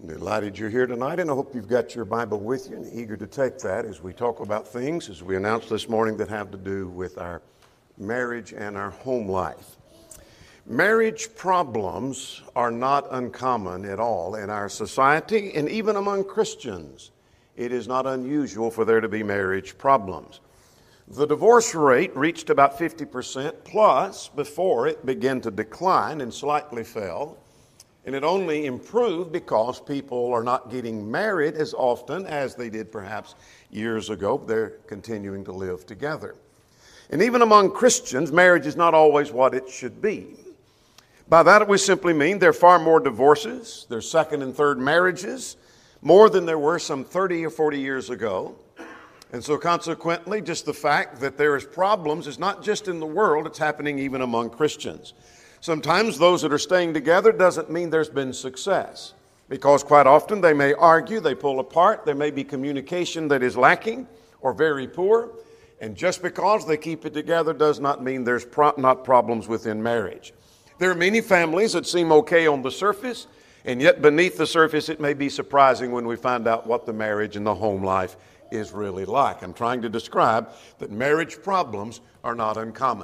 Delighted you're here tonight, and I hope you've got your Bible with you and eager to take that as we talk about things, as we announced this morning, that have to do with our marriage and our home life. Marriage problems are not uncommon at all in our society, and even among Christians. It is not unusual for there to be marriage problems. The divorce rate reached about 50% plus before it began to decline and slightly fell. And it only improved because people are not getting married as often as they did perhaps years ago. They're continuing to live together. And even among Christians, marriage is not always what it should be. By that we simply mean there are far more divorces, there's second and third marriages, more than there were some 30 or 40 years ago. And so consequently, just the fact that there is problems is not just in the world, it's happening even among Christians. Sometimes those that are staying together doesn't mean there's been success, because quite often they may argue, they pull apart, there may be communication that is lacking or very poor, and just because they keep it together does not mean there's not problems within marriage. There are many families that seem okay on the surface, and yet beneath the surface it may be surprising when we find out what the marriage and the home life is really like. I'm trying to describe that marriage problems are not uncommon.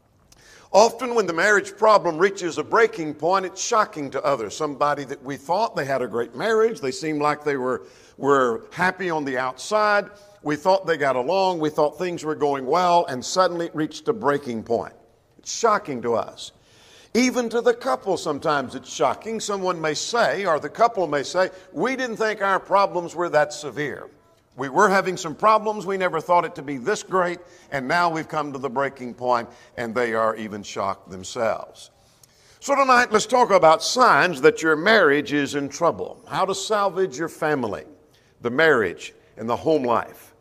Often when the marriage problem reaches a breaking point, it's shocking to others. Somebody that we thought they had a great marriage, they seemed like they were happy on the outside, we thought they got along, we thought things were going well, and suddenly it reached a breaking point. It's shocking to us. Even to the couple sometimes it's shocking. Someone may say, or the couple may say, we didn't think our problems were that severe. We were having some problems. We never thought it to be this great. And now we've come to the breaking point, and they are even shocked themselves. So tonight, let's talk about signs that your marriage is in trouble. How to salvage your family, the marriage, and the home life.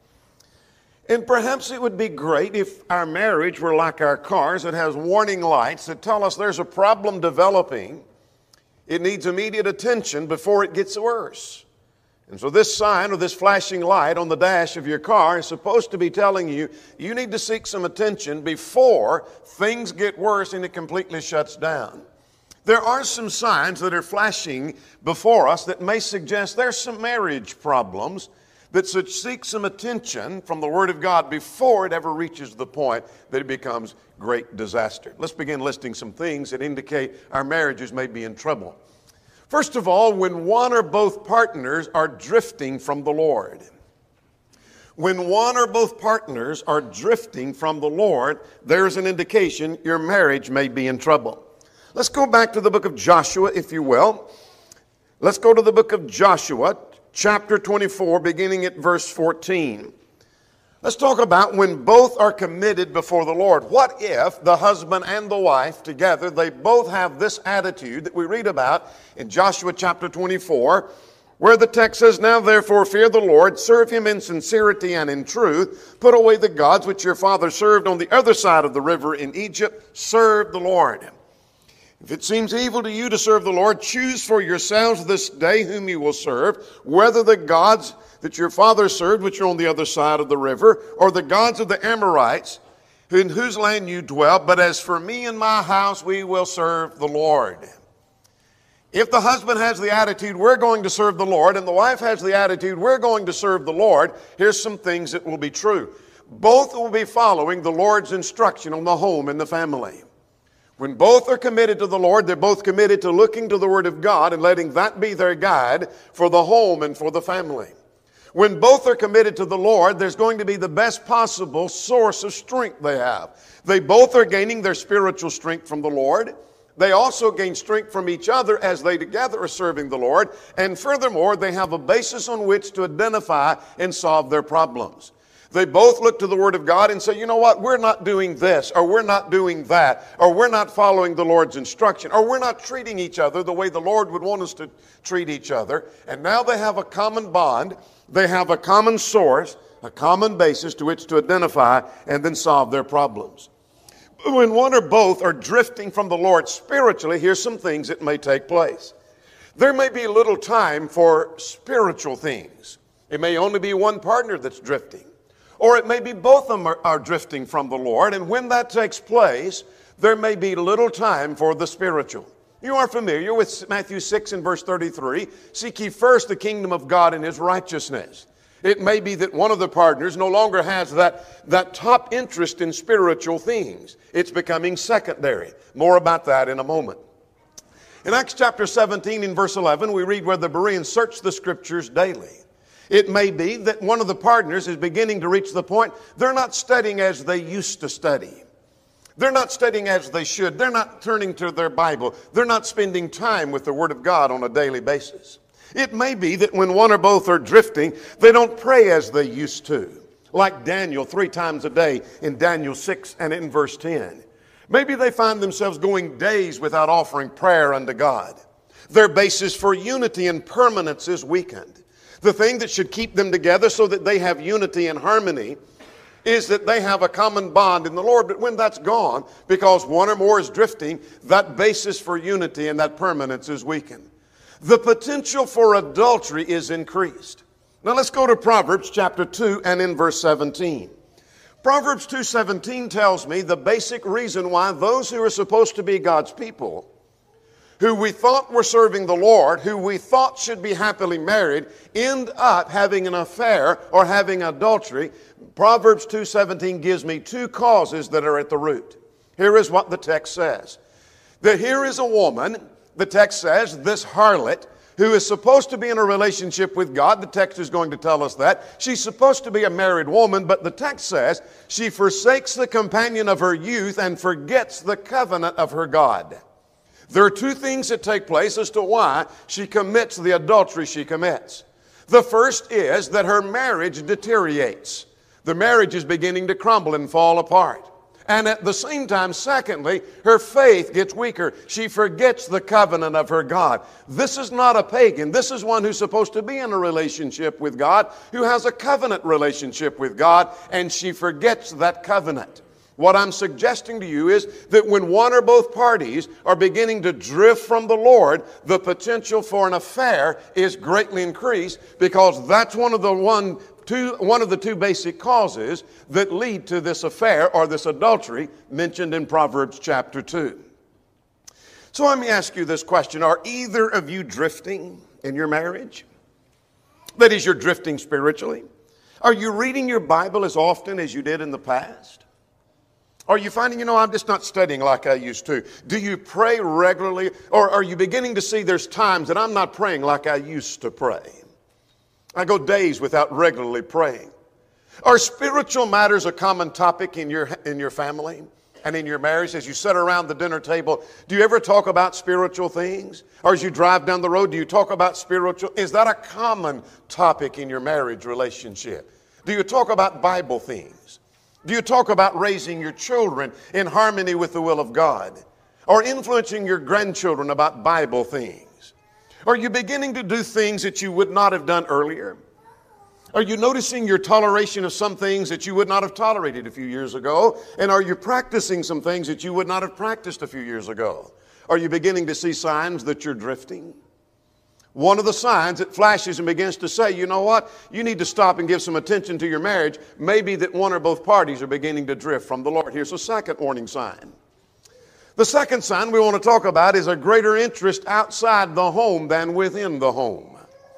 And perhaps it would be great if our marriage were like our cars. It has warning lights that tell us there's a problem developing. It needs immediate attention before it gets worse. And so this sign or this flashing light on the dash of your car is supposed to be telling you, you need to seek some attention before things get worse and it completely shuts down. There are some signs that are flashing before us that may suggest there's some marriage problems that should seek some attention from the Word of God before it ever reaches the point that it becomes great disaster. Let's begin listing some things that indicate our marriages may be in trouble. First of all, when one or both partners are drifting from the Lord. When one or both partners are drifting from the Lord, there's an indication your marriage may be in trouble. Let's go back to the book of Joshua, if you will. Let's go to the book of Joshua, chapter 24, beginning at verse 14. Let's talk about when both are committed before the Lord. What if the husband and the wife together, they both have this attitude that we read about in Joshua chapter 24, where the text says, Now therefore fear the Lord, serve him in sincerity and in truth, put away the gods which your father served on the other side of the river in Egypt, serve the Lord. If it seems evil to you to serve the Lord, choose for yourselves this day whom you will serve, whether the gods that your father served, which are on the other side of the river, or the gods of the Amorites, in whose land you dwell. But as for me and my house, we will serve the Lord. If the husband has the attitude, we're going to serve the Lord, and the wife has the attitude, we're going to serve the Lord, here's some things that will be true. Both will be following the Lord's instruction on the home and the family. When both are committed to the Lord, they're both committed to looking to the Word of God and letting that be their guide for the home and for the family. When both are committed to the Lord, there's going to be the best possible source of strength they have. They both are gaining their spiritual strength from the Lord. They also gain strength from each other as they together are serving the Lord. And furthermore, they have a basis on which to identify and solve their problems. They both look to the Word of God and say, you know what, we're not doing this, or we're not doing that, or we're not following the Lord's instruction, or we're not treating each other the way the Lord would want us to treat each other. And now they have a common bond, they have a common source, a common basis to which to identify and then solve their problems. When one or both are drifting from the Lord spiritually, here's some things that may take place. There may be little time for spiritual things. It may only be one partner that's drifting. Or it may be both of them are drifting from the Lord. And when that takes place, there may be little time for the spiritual. You are familiar with Matthew 6 and verse 33. Seek ye first the kingdom of God and his righteousness. It may be that one of the partners no longer has that top interest in spiritual things. It's becoming secondary. More about that in a moment. In Acts chapter 17 and verse 11, we read where the Bereans searched the scriptures daily. It may be that one of the partners is beginning to reach the point they're not studying as they used to study. They're not studying as they should. They're not turning to their Bible. They're not spending time with the Word of God on a daily basis. It may be that when one or both are drifting, they don't pray as they used to. Like Daniel 3 times a day in Daniel 6 and in verse 10. Maybe they find themselves going days without offering prayer unto God. Their basis for unity and permanence is weakened. The thing that should keep them together so that they have unity and harmony is that they have a common bond in the Lord. But when that's gone, because one or more is drifting, that basis for unity and that permanence is weakened. The potential for adultery is increased. Now let's go to Proverbs chapter 2 and in verse 17. Proverbs 2:17 tells me the basic reason why those who are supposed to be God's people, who we thought were serving the Lord, who we thought should be happily married, end up having an affair or having adultery. Proverbs 2:17 gives me two causes that are at the root. Here is what the text says. That here is a woman, the text says, this harlot, who is supposed to be in a relationship with God. The text is going to tell us that. She's supposed to be a married woman, but the text says she forsakes the companion of her youth and forgets the covenant of her God. There are two things that take place as to why she commits the adultery she commits. The first is that her marriage deteriorates. The marriage is beginning to crumble and fall apart. And at the same time, secondly, her faith gets weaker. She forgets the covenant of her God. This is not a pagan. This is one who's supposed to be in a relationship with God, who has a covenant relationship with God, and she forgets that covenant. What I'm suggesting to you is that when one or both parties are beginning to drift from the Lord, the potential for an affair is greatly increased, because that's one of the two basic causes that lead to this affair or this adultery mentioned in Proverbs chapter 2. So let me ask you this question. Are either of you drifting in your marriage? That is, you're drifting spiritually. Are you reading your Bible as often as you did in the past? Are you finding, I'm just not studying like I used to? Do you pray regularly? Or are you beginning to see there's times that I'm not praying like I used to pray? I go days without regularly praying. Are spiritual matters a common topic in your family and in your marriage? As you sit around the dinner table, do you ever talk about spiritual things? Or as you drive down the road, do you talk about spiritual? Is that a common topic in your marriage relationship? Do you talk about Bible things? Do you talk about raising your children in harmony with the will of God? Or influencing your grandchildren about Bible things? Are you beginning to do things that you would not have done earlier? Are you noticing your toleration of some things that you would not have tolerated a few years ago? And are you practicing some things that you would not have practiced a few years ago? Are you beginning to see signs that you're drifting? One of the signs that flashes and begins to say, you know what? You need to stop and give some attention to your marriage. Maybe that one or both parties are beginning to drift from the Lord. Here's a second warning sign. The second sign we want to talk about is a greater interest outside the home than within the home.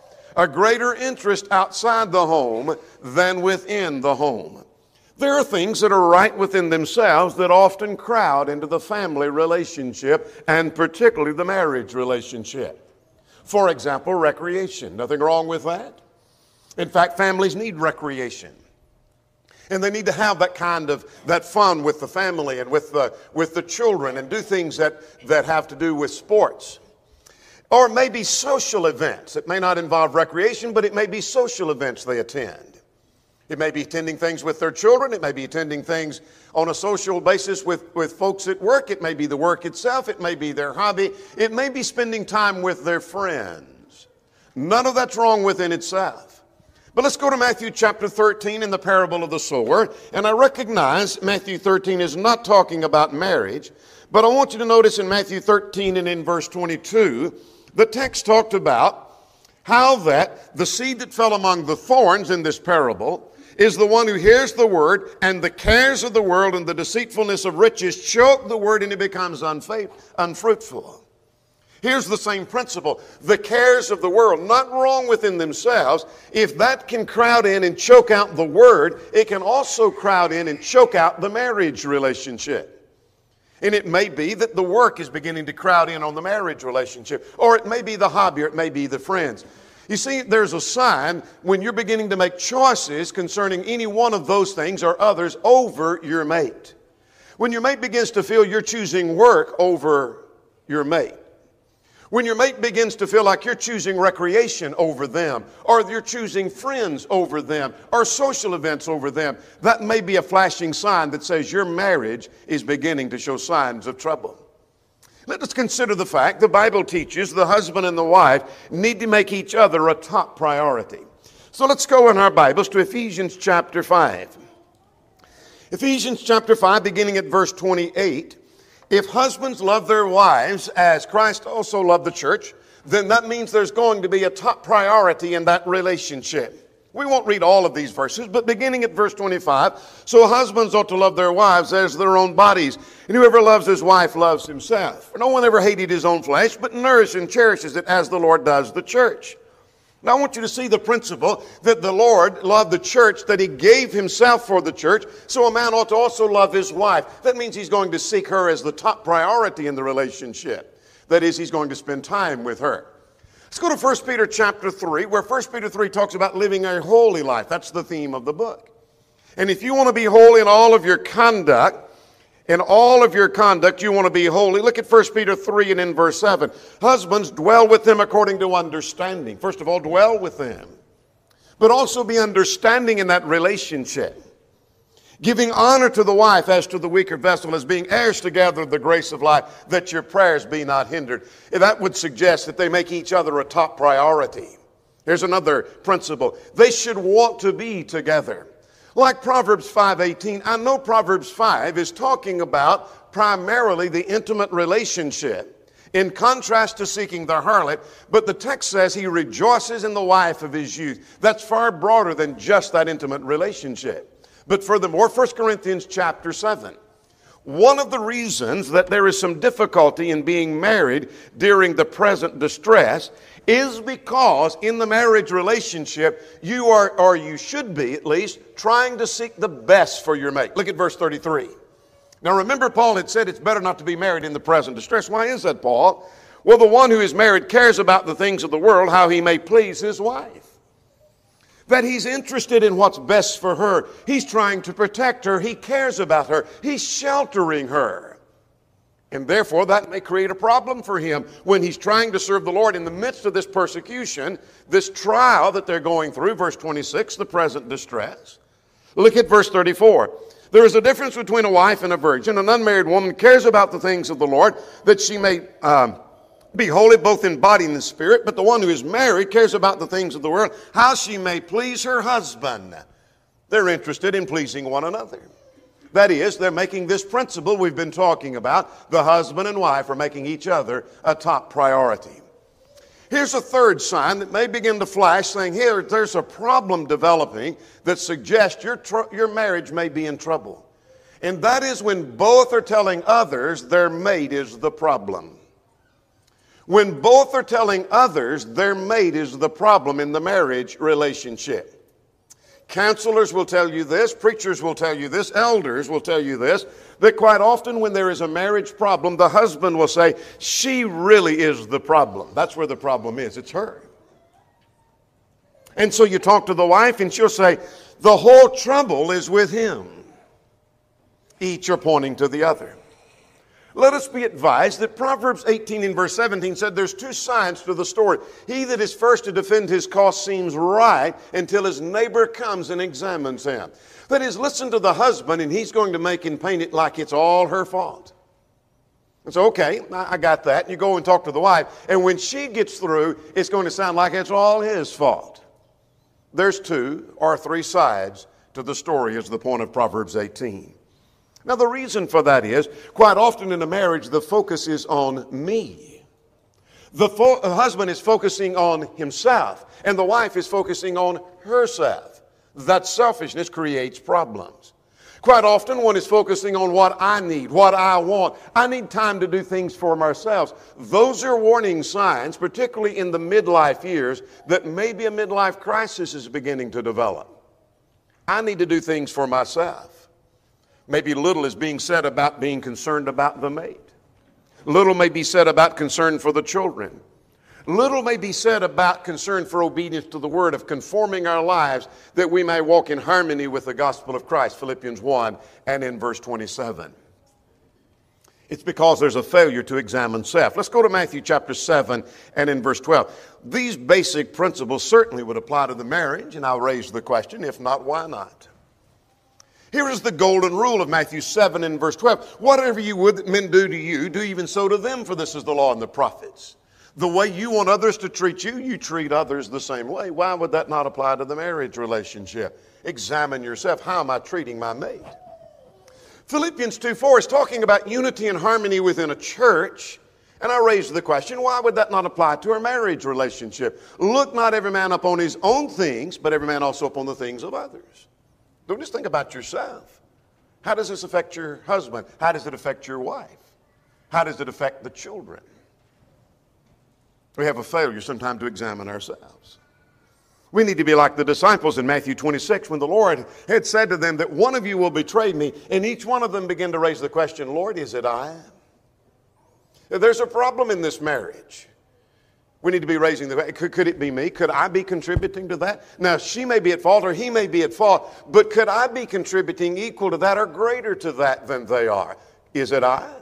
A greater interest outside the home than within the home. There are things that are right within themselves that often crowd into the family relationship, and particularly the marriage relationship. For example, recreation. Nothing wrong with that. In fact, families need recreation. And they need to have that fun with the family and with the children, and do things that have to do with sports. Or maybe social events. It may not involve recreation, but it may be social events they attend. It may be attending things with their children. It may be attending things on a social basis with folks at work. It may be the work itself. It may be their hobby. It may be spending time with their friends. None of that's wrong within itself. But let's go to Matthew chapter 13 in the parable of the sower. And I recognize Matthew 13 is not talking about marriage. But I want you to notice in Matthew 13 and in verse 22, the text talked about how that the seed that fell among the thorns in this parable is the one who hears the word, and the cares of the world and the deceitfulness of riches choke the word, and it becomes unfruitful. Here's the same principle. The cares of the world, not wrong within themselves. If that can crowd in and choke out the Word, it can also crowd in and choke out the marriage relationship. And it may be that the work is beginning to crowd in on the marriage relationship. Or it may be the hobby, or it may be the friends. You see, there's a sign when you're beginning to make choices concerning any one of those things or others over your mate. When your mate begins to feel you're choosing work over your mate. When your mate begins to feel like you're choosing recreation over them, or you're choosing friends over them, or social events over them, that may be a flashing sign that says your marriage is beginning to show signs of trouble. Let us consider the fact the Bible teaches the husband and the wife need to make each other a top priority. So let's go in our Bibles to Ephesians chapter 5. Ephesians chapter 5, beginning at verse 28. If husbands love their wives as Christ also loved the church, then that means there's going to be a top priority in that relationship. We won't read all of these verses, but beginning at verse 25, so husbands ought to love their wives as their own bodies. And whoever loves his wife loves himself. For no one ever hated his own flesh, but nourishes and cherishes it as the Lord does the church. Now I want you to see the principle that the Lord loved the church, that He gave Himself for the church, so a man ought to also love his wife. That means he's going to seek her as the top priority in the relationship. That is, he's going to spend time with her. Let's go to 1 Peter chapter 3, where 1 Peter 3 talks about living a holy life. That's the theme of the book. And if you want to be holy in all of your conduct, you want to be holy. Look at 1 Peter 3 and in verse 7. Husbands, dwell with them according to understanding. First of all, dwell with them. But also be understanding in that relationship. Giving honor to the wife as to the weaker vessel, as being heirs together of the grace of life, that your prayers be not hindered. That would suggest that they make each other a top priority. Here's another principle. They should want to be together. Like Proverbs 5:18, I know Proverbs 5 is talking about primarily the intimate relationship, in contrast to seeking the harlot, but the text says he rejoices in the wife of his youth. That's far broader than just that intimate relationship. But furthermore, 1 Corinthians chapter 7. One of the reasons that there is some difficulty in being married during the present distress is because in the marriage relationship, you are, or you should be at least, trying to seek the best for your mate. Look at verse 33. Now remember, Paul had said it's better not to be married in the present distress. Why is that, Paul? Well, the one who is married cares about the things of the world, how he may please his wife. That he's interested in what's best for her. He's trying to protect her. He cares about her. He's sheltering her. And therefore, that may create a problem for him when he's trying to serve the Lord in the midst of this persecution, this trial that they're going through. Verse 26, the present distress. Look at verse 34. There is a difference between a wife and a virgin. An unmarried woman cares about the things of the Lord, that she may be holy both in body and in spirit. But the one who is married cares about the things of the world, how she may please her husband. They're interested in pleasing one another. That is, they're making this principle we've been talking about. The husband and wife are making each other a top priority. Here's a third sign that may begin to flash, saying, here, there's a problem developing that suggests your marriage may be in trouble. And that is when both are telling others their mate is the problem. When both are telling others their mate is the problem in the marriage relationship. Counselors will tell you this, preachers will tell you this, elders will tell you this, that quite often when there is a marriage problem, the husband will say, she really is the problem. That's where the problem is. It's her. And so you talk to the wife and she'll say, the whole trouble is with him. Each are pointing to the other. Let us be advised that Proverbs 18 and verse 17 said there's two sides to the story. He that is first to defend his cause seems right until his neighbor comes and examines him. That is, listen to the husband and he's going to make and paint it like it's all her fault. And so, okay, I got that. And you go and talk to the wife, and when she gets through, it's going to sound like it's all his fault. There's two or three sides to the story, is the point of Proverbs 18. Now, the reason for that is, quite often in a marriage, the focus is on me. The husband is focusing on himself, and the wife is focusing on herself. That selfishness creates problems. Quite often one is focusing on what I need, what I want. I need time to do things for ourselves. Those are warning signs, particularly in the midlife years, that maybe a midlife crisis is beginning to develop. I need to do things for myself. Maybe little is being said about being concerned about the mate. Little may be said about concern for the children. Little may be said about concern for obedience to the word, of conforming our lives that we may walk in harmony with the gospel of Christ, Philippians 1 and in verse 27. It's because there's a failure to examine self. Let's go to Matthew chapter 7 and in verse 12. These basic principles certainly would apply to the marriage, and I'll raise the question, if not, why not? Here is the golden rule of Matthew 7 and verse 12. Whatever you would that men do to you, do even so to them, for this is the law and the prophets. The way you want others to treat you, you treat others the same way. Why would that not apply to the marriage relationship? Examine yourself. How am I treating my mate? Philippians 2:4 is talking about unity and harmony within a church. And I raised the question, why would that not apply to our marriage relationship? Look not every man upon his own things, but every man also upon the things of others. Don't just think about yourself. How does this affect your husband? How does it affect your wife? How does it affect the children? We have a failure sometimes to examine ourselves. We need to be like the disciples in Matthew 26 when the Lord had said to them that one of you will betray me, and each one of them began to raise the question, Lord, is it I? There's a problem in this marriage. We need to be raising the question, could it be me? Could I be contributing to that? Now, she may be at fault or he may be at fault, but could I be contributing equal to that or greater to that than they are? Is it I?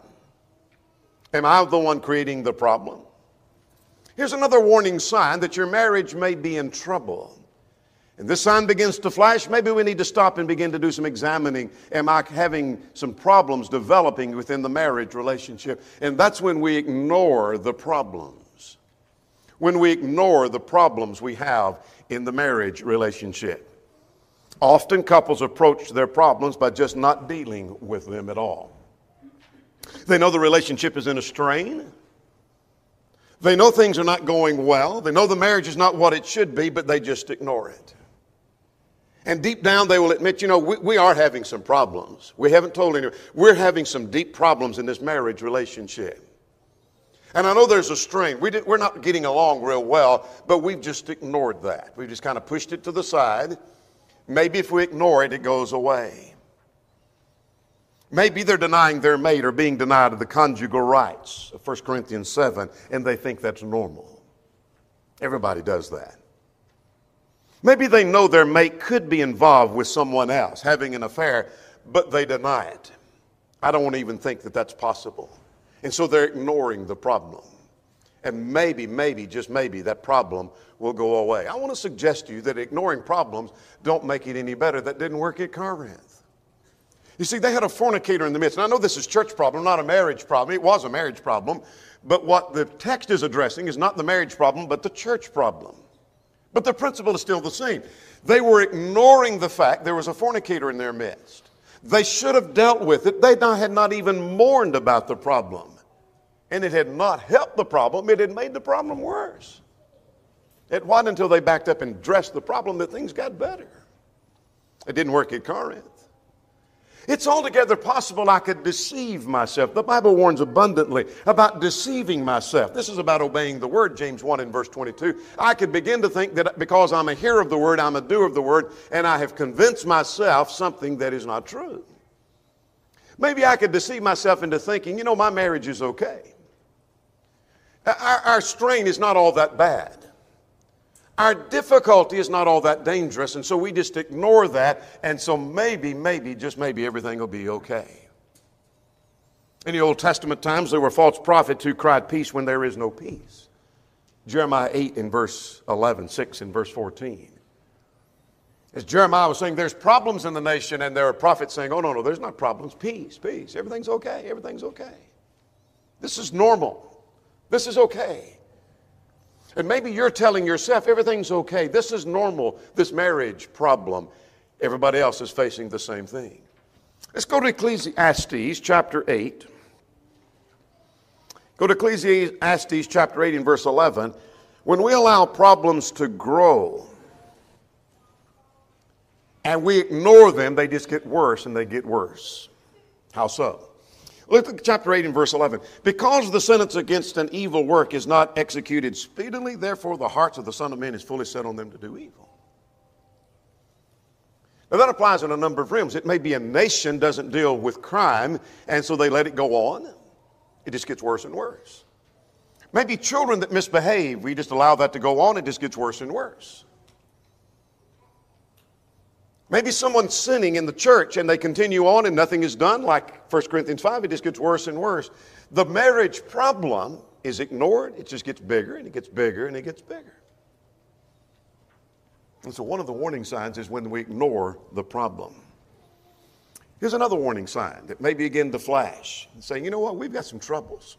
Am I the one creating the problem? Here's another warning sign that your marriage may be in trouble. And this sign begins to flash. Maybe we need to stop and begin to do some examining. Am I having some problems developing within the marriage relationship? And that's when we ignore the problems. When we ignore the problems we have in the marriage relationship. Often couples approach their problems by just not dealing with them at all. They know the relationship is in a strain. They know things are not going well. They know the marriage is not what it should be, but they just ignore it. And deep down they will admit, we are having some problems. We haven't told anyone. We're having some deep problems in this marriage relationship. And I know there's a strain. We're not getting along real well, but we've just ignored that. We've just kind of pushed it to the side. Maybe if we ignore it, it goes away. Maybe they're denying their mate or being denied of the conjugal rights of 1 Corinthians 7, and they think that's normal. Everybody does that. Maybe they know their mate could be involved with someone else, having an affair, but they deny it. I don't want to even think that that's possible. And so they're ignoring the problem. And maybe, just maybe, that problem will go away. I want to suggest to you that ignoring problems don't make it any better. That didn't work at Corinth. You see, they had a fornicator in the midst. And I know this is a church problem, not a marriage problem. It was a marriage problem. But what the text is addressing is not the marriage problem, but the church problem. But the principle is still the same. They were ignoring the fact there was a fornicator in their midst. They should have dealt with it. They had not even mourned about the problem. And it had not helped the problem. It had made the problem worse. It wasn't until they backed up and addressed the problem that things got better. It didn't work at Corinth. It's altogether possible I could deceive myself. The Bible warns abundantly about deceiving myself. This is about obeying the word, James 1 and verse 22. I could begin to think that because I'm a hearer of the word, I'm a doer of the word, and I have convinced myself something that is not true. Maybe I could deceive myself into thinking, my marriage is okay. Our strain is not all that bad. Our difficulty is not all that dangerous, and so we just ignore that, and so maybe, just maybe everything will be okay. In the Old Testament times, there were false prophets who cried peace when there is no peace. Jeremiah 8 in verse 11, 6 in verse 14. As Jeremiah was saying, there's problems in the nation, and there are prophets saying, oh, no, there's not problems. Peace. Everything's okay. This is normal. This is okay. And maybe you're telling yourself everything's okay. This is normal, this marriage problem. Everybody else is facing the same thing. Let's go to Ecclesiastes chapter 8. Go to Ecclesiastes chapter 8 in verse 11. When we allow problems to grow, and we ignore them, they just get worse and they get worse. How so? Look at chapter 8 and verse 11. Because the sentence against an evil work is not executed speedily, therefore the hearts of the Son of Man is fully set on them to do evil. Now that applies in a number of realms. It may be a nation doesn't deal with crime, and so they let it go on. It just gets worse and worse. Maybe children that misbehave, we just allow that to go on, it just gets worse and worse. Maybe someone's sinning in the church and they continue on and nothing is done, like 1 Corinthians 5, it just gets worse and worse. The marriage problem is ignored, it just gets bigger and it gets bigger and it gets bigger. And so one of the warning signs is when we ignore the problem. Here's another warning sign that may begin to flash and say, you know what, we've got some troubles.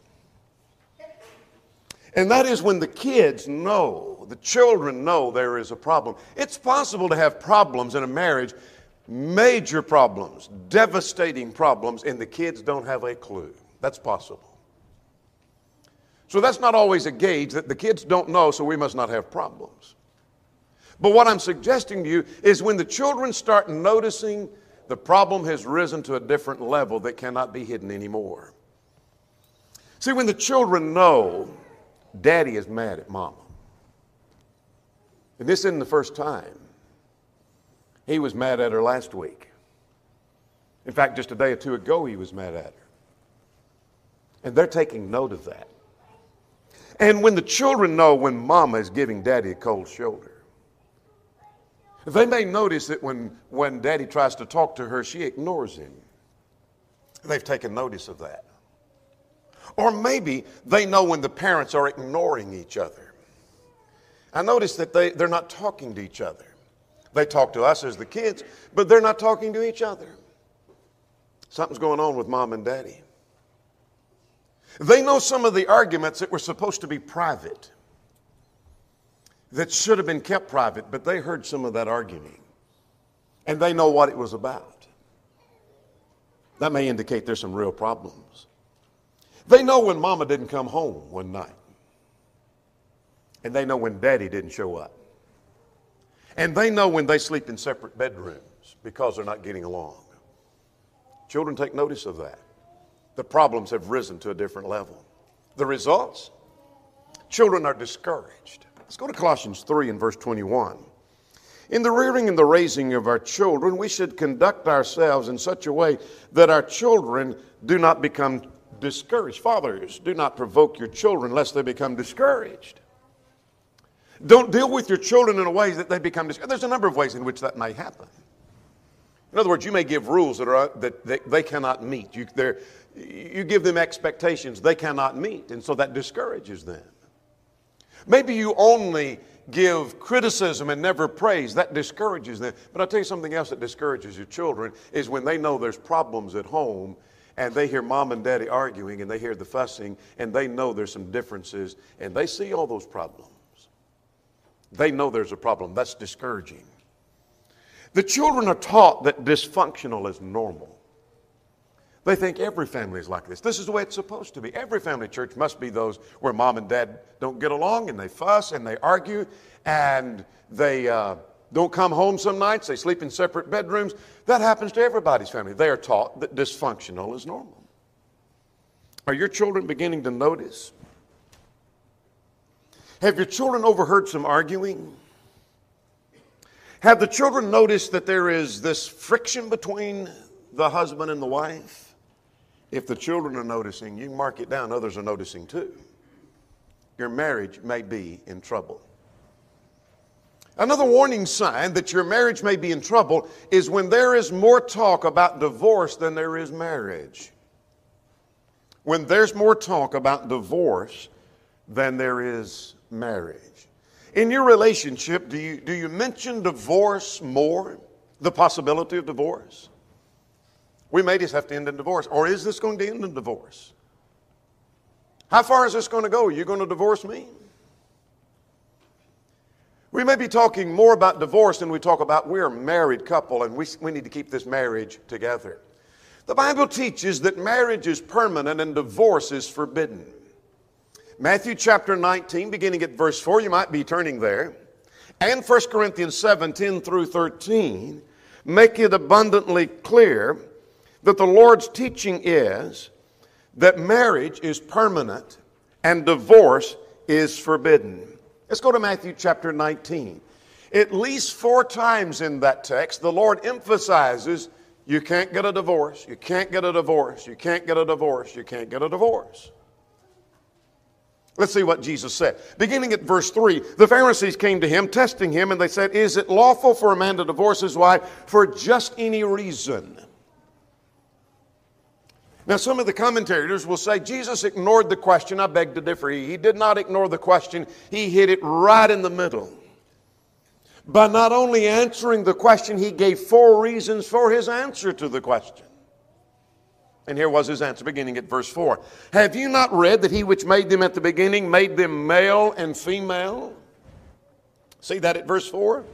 And that is when the kids know, the children know there is a problem. It's possible to have problems in a marriage, major problems, devastating problems, and the kids don't have a clue. That's possible. So that's not always a gauge that the kids don't know, so we must not have problems. But what I'm suggesting to you is when the children start noticing the problem has risen to a different level that cannot be hidden anymore. See, when the children know Daddy is mad at Mama. And this isn't the first time. He was mad at her last week. In fact, just a day or two ago, he was mad at her. And they're taking note of that. And when the children know when Mama is giving Daddy a cold shoulder, they may notice that when Daddy tries to talk to her, she ignores him. They've taken notice of that. Or maybe they know when the parents are ignoring each other. I notice that they're not talking to each other. They talk to us as the kids, but they're not talking to each other. Something's going on with Mom and Daddy. They know some of the arguments that were supposed to be private, that should have been kept private, but they heard some of that arguing, and they know what it was about. That may indicate there's some real problems. They know when Mama didn't come home one night. And they know when Daddy didn't show up. And they know when they sleep in separate bedrooms because they're not getting along. Children take notice of that. The problems have risen to a different level. The results? Children are discouraged. Let's go to Colossians 3 and verse 21. In the rearing and the raising of our children, we should conduct ourselves in such a way that our children do not become discouraged. Fathers, do not provoke your children lest they become discouraged. Don't deal with your children in a way that they become discouraged. There's a number of ways in which that may happen. In other words, you may give rules that they cannot meet. You give them expectations they cannot meet, and so that discourages them. Maybe you only give criticism and never praise. That discourages them. But I'll tell you something else that discourages your children is when they know there's problems at home and they hear Mom and Daddy arguing and they hear the fussing and they know there's some differences and they see all those problems. They know there's a problem. That's discouraging. The children are taught that dysfunctional is normal. They think every family is like this. This is the way it's supposed to be. Every family church must be those where Mom and Dad don't get along and they fuss and they argue and they don't come home some nights. They sleep in separate bedrooms. That happens to everybody's family. They are taught that dysfunctional is normal. Are your children beginning to notice? Have your children overheard some arguing? Have the children noticed that there is this friction between the husband and the wife? If the children are noticing, you can mark it down. Others are noticing too. Your marriage may be in trouble. Another warning sign that your marriage may be in trouble is when there is more talk about divorce than there is marriage. When there's more talk about divorce than there is marriage. In your relationship, do you mention divorce more? The possibility of divorce? We may just have to end in divorce. Or is this going to end in divorce? How far is this going to go? Are you going to divorce me? We may be talking more about divorce than we talk about we're a married couple and we need to keep this marriage together. The Bible teaches that marriage is permanent and divorce is forbidden. Matthew chapter 19, beginning at verse 4, you might be turning there, and 1 Corinthians 7, 10 through 13, make it abundantly clear that the Lord's teaching is that marriage is permanent and divorce is forbidden. Let's go to Matthew chapter 19. At least 4 times in that text, the Lord emphasizes you can't get a divorce, you can't get a divorce, you can't get a divorce, you can't get a divorce. Let's see what Jesus said. Beginning at verse 3, the Pharisees came to him, testing him, and they said, is it lawful for a man to divorce his wife for just any reason? Now, some of the commentators will say Jesus ignored the question. I beg to differ. He did not ignore the question. He hit it right in the middle. By not only answering the question, he gave 4 reasons for his answer to the question. And here was his answer, beginning at verse 4. Have you not read that he which made them at the beginning made them male and female? See that at verse 4?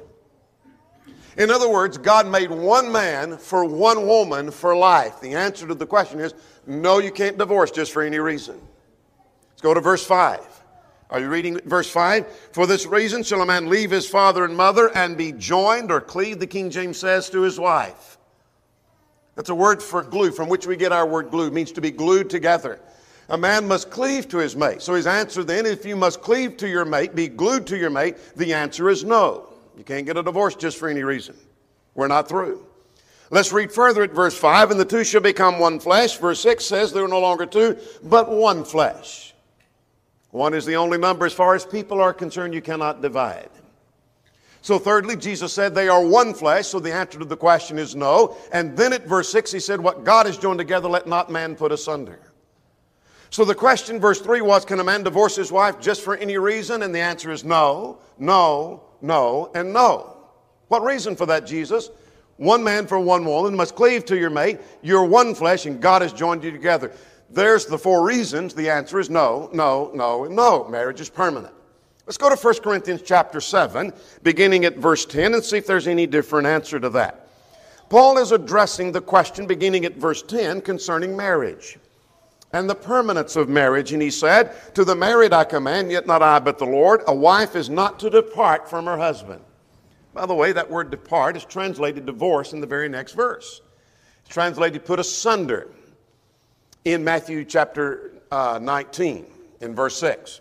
In other words, God made one man for one woman for life. The answer to the question is, no, you can't divorce just for any reason. Let's go to verse 5. Are you reading verse 5? For this reason shall a man leave his father and mother and be joined, or cleave, the King James says, to his wife. That's a word for glue, from which we get our word glue. It means to be glued together. A man must cleave to his mate. So his answer then, if you must cleave to your mate, be glued to your mate, the answer is no. You can't get a divorce just for any reason. We're not through. Let's read further at verse 5. And the two shall become one flesh. Verse 6 says they're no longer two, but one flesh. One is the only number as far as people are concerned you cannot divide. So thirdly, Jesus said they are one flesh, so the answer to the question is no. And then at verse 6 he said, what God has joined together, let not man put asunder. So the question, verse 3 was, can a man divorce his wife just for any reason? And the answer is no, no, no, and no. What reason for that, Jesus? One man for one woman must cleave to your mate. You're one flesh and God has joined you together. There's the 4 reasons. The answer is no, no, no, and no. Marriage is permanent. Let's go to 1 Corinthians chapter 7, beginning at verse 10, and see if there's any different answer to that. Paul is addressing the question beginning at verse 10 concerning marriage and the permanence of marriage. And he said, to the married I command, yet not I, but the Lord, a wife is not to depart from her husband. By the way, that word depart is translated divorce in the very next verse. It's translated put asunder in Matthew chapter 19 in verse 6.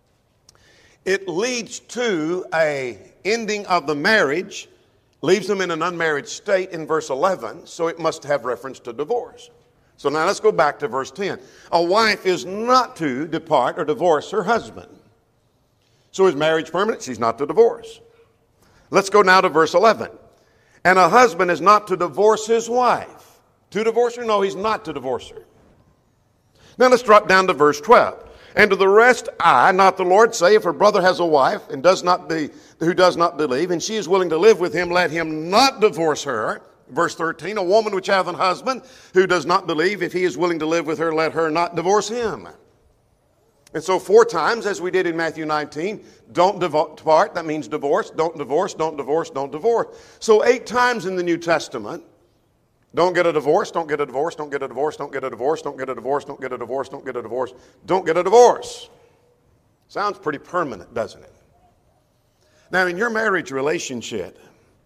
It leads to an ending of the marriage, leaves them in an unmarried state in verse 11, so it must have reference to divorce. So now let's go back to verse 10. A wife is not to depart or divorce her husband. So is marriage permanent? She's not to divorce. Let's go now to verse 11. And a husband is not to divorce his wife. To divorce her? No, he's not to divorce her. Now let's drop down to verse 12. And to the rest I, not the Lord, say, if her brother has a wife and who does not believe, and she is willing to live with him, let him not divorce her. Verse 13, a woman which hath an husband who does not believe, if he is willing to live with her, let her not divorce him. And so 4 times, as we did in Matthew 19, don't depart, that means divorce. Don't divorce, don't divorce, don't divorce. So 8 times in the New Testament, don't get a divorce, don't get a divorce, don't get a divorce, don't get a divorce, don't get a divorce, don't get a divorce, don't get a divorce, don't get a divorce. Sounds pretty permanent, doesn't it? Now, in your marriage relationship,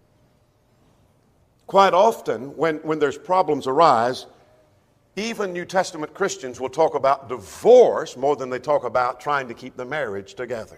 quite often when there's problems arise, even New Testament Christians will talk about divorce more than they talk about trying to keep the marriage together.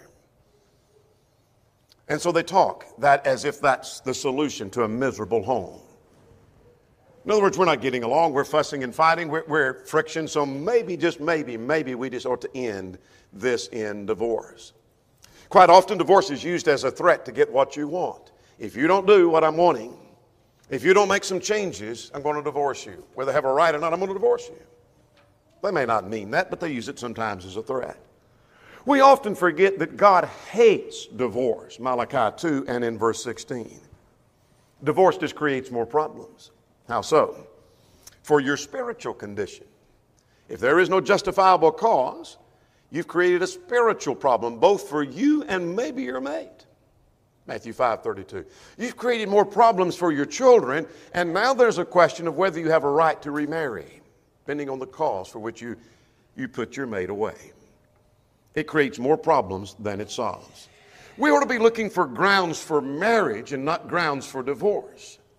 And so they talk that as if that's the solution to a miserable home. In other words, we're not getting along, we're fussing and fighting, we're friction, so maybe, just maybe we just ought to end this in divorce. Quite often divorce is used as a threat to get what you want. If you don't do what I'm wanting, if you don't make some changes, I'm going to divorce you. Whether they have a right or not, I'm going to divorce you. They may not mean that, but they use it sometimes as a threat. We often forget that God hates divorce, Malachi 2 and in verse 16. Divorce just creates more problems. How so? For your spiritual condition. If there is no justifiable cause, you've created a spiritual problem, both for you and maybe your mate. Matthew 5:32. You've created more problems for your children, and now there's a question of whether you have a right to remarry, depending on the cause for which you put your mate away. It creates more problems than it solves. We ought to be looking for grounds for marriage and not grounds for divorce.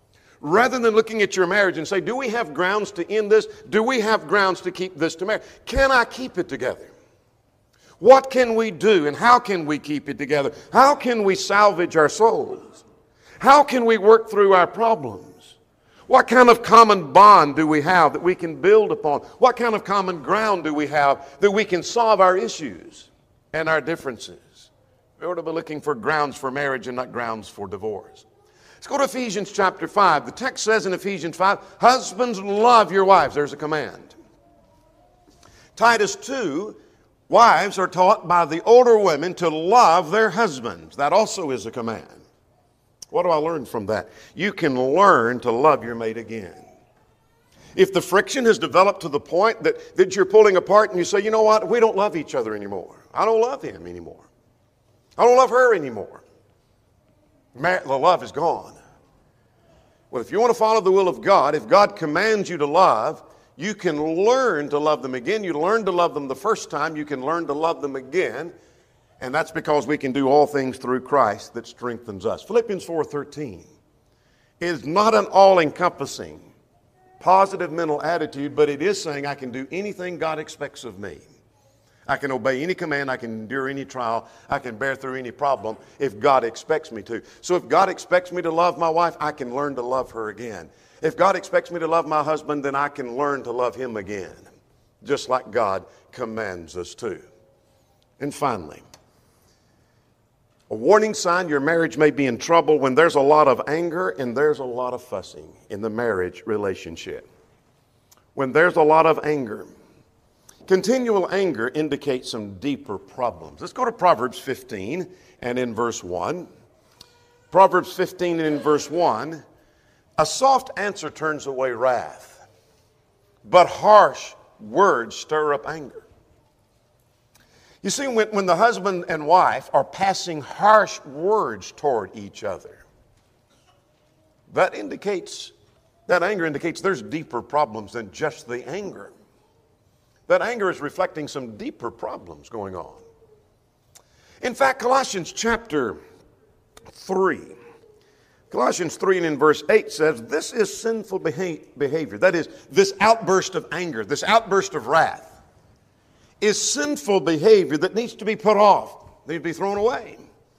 Rather than looking at your marriage and say, do we have grounds to end this? Do we have grounds to keep this to marriage? Can I keep it together? What can we do and how can we keep it together? How can we salvage our souls? How can we work through our problems? What kind of common bond do we have that we can build upon? What kind of common ground do we have that we can solve our issues and our differences? We ought to be looking for grounds for marriage and not grounds for divorce. Let's go to Ephesians chapter 5. The text says in Ephesians 5, husbands, love your wives. There's a command. Titus 2, wives are taught by the older women to love their husbands. That also is a command. What do I learn from that? You can learn to love your mate again. If the friction has developed to the point that you're pulling apart and you say, you know what, we don't love each other anymore. I don't love him anymore. I don't love her anymore. The love is gone. Well, if you want to follow the will of God, if God commands you to love, you can learn to love them again. You learn to love them the first time. You can learn to love them again. And that's because we can do all things through Christ that strengthens us. Philippians 4:13 is not an all-encompassing positive mental attitude, but it is saying I can do anything God expects of me. I can obey any command, I can endure any trial, I can bear through any problem if God expects me to. So if God expects me to love my wife, I can learn to love her again. If God expects me to love my husband, then I can learn to love him again, just like God commands us to. And finally, a warning sign your marriage may be in trouble when there's a lot of anger and there's a lot of fussing in the marriage relationship. When there's a lot of anger. Continual anger indicates some deeper problems. Let's go to Proverbs 15 and in verse 1. Proverbs 15 and in verse 1. A soft answer turns away wrath, but harsh words stir up anger. You see, when the husband and wife are passing harsh words toward each other, that anger indicates there's deeper problems than just the anger. That anger is reflecting some deeper problems going on. In fact, Colossians chapter 3, Colossians 3 and in verse 8 says, this is sinful behavior. That is, this outburst of anger, this outburst of wrath is sinful behavior that needs to be put off, needs to be thrown away.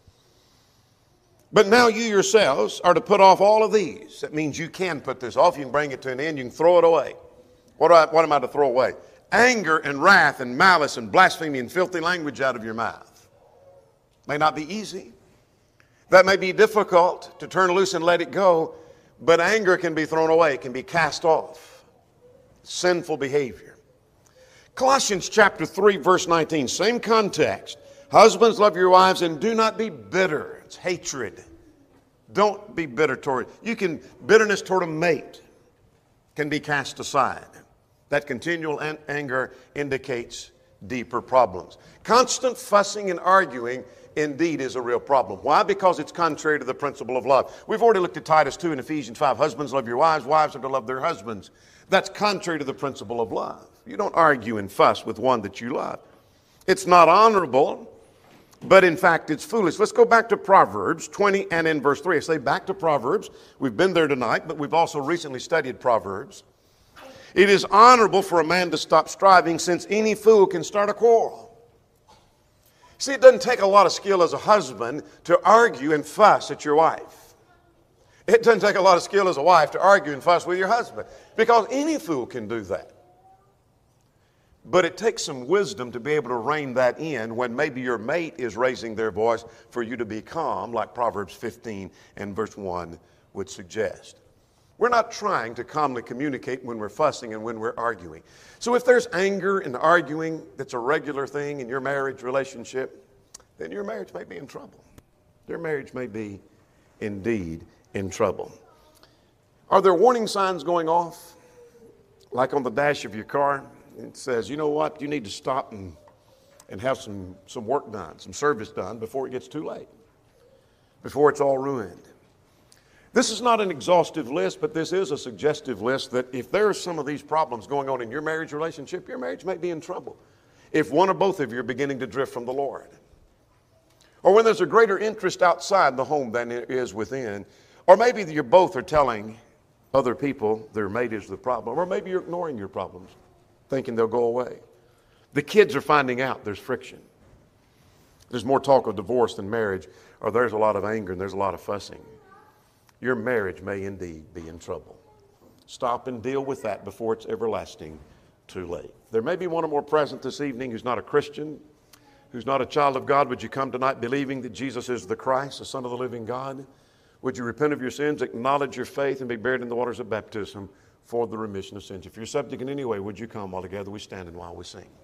But now you yourselves are to put off all of these. That means you can put this off. You can bring it to an end. You can throw it away. What am I to throw away? Anger and wrath and malice and blasphemy and filthy language out of your mouth. May not be easy. That may be difficult to turn loose and let it go, but anger can be thrown away. It can be cast off. Sinful behavior. Colossians chapter 3 verse 19, same context. Husbands, love your wives and do not be bitter. It's hatred. Don't be bitter toward it. Bitterness toward a mate can be cast aside. That continual anger indicates deeper problems. Constant fussing and arguing indeed is a real problem. Why? Because it's contrary to the principle of love. We've already looked at Titus 2 and Ephesians 5. Husbands, love your wives. Wives are to love their husbands. That's contrary to the principle of love. You don't argue and fuss with one that you love. It's not honorable, but in fact it's foolish. Let's go back to Proverbs 20 and in verse 3. I say back to Proverbs. We've been there tonight, but we've also recently studied Proverbs. It is honorable for a man to stop striving, since any fool can start a quarrel. See, it doesn't take a lot of skill as a husband to argue and fuss at your wife. It doesn't take a lot of skill as a wife to argue and fuss with your husband, because any fool can do that. But it takes some wisdom to be able to rein that in when maybe your mate is raising their voice for you to be calm, like Proverbs 15 and verse 1 would suggest. We're not trying to calmly communicate when we're fussing and when we're arguing. So if there's anger and arguing that's a regular thing in your marriage relationship, then your marriage may be in trouble. Your marriage may be indeed in trouble. Are there warning signs going off? Like on the dash of your car, it says, you know what, you need to stop and have some work done, some service done before it gets too late, before it's all ruined. This is not an exhaustive list, but this is a suggestive list that if there are some of these problems going on in your marriage relationship, your marriage may be in trouble. If one or both of you are beginning to drift from the Lord. Or when there's a greater interest outside the home than there is within. Or maybe you both are telling other people, their mate is the problem. Or maybe you're ignoring your problems, thinking they'll go away. The kids are finding out there's friction. There's more talk of divorce than marriage, or there's a lot of anger and there's a lot of fussing. Your marriage may indeed be in trouble. Stop and deal with that before it's everlasting too late. There may be one or more present this evening who's not a Christian, who's not a child of God. Would you come tonight believing that Jesus is the Christ, the Son of the living God? Would you repent of your sins, acknowledge your faith, and be buried in the waters of baptism for the remission of sins? If you're subject in any way, would you come while together we stand and while we sing?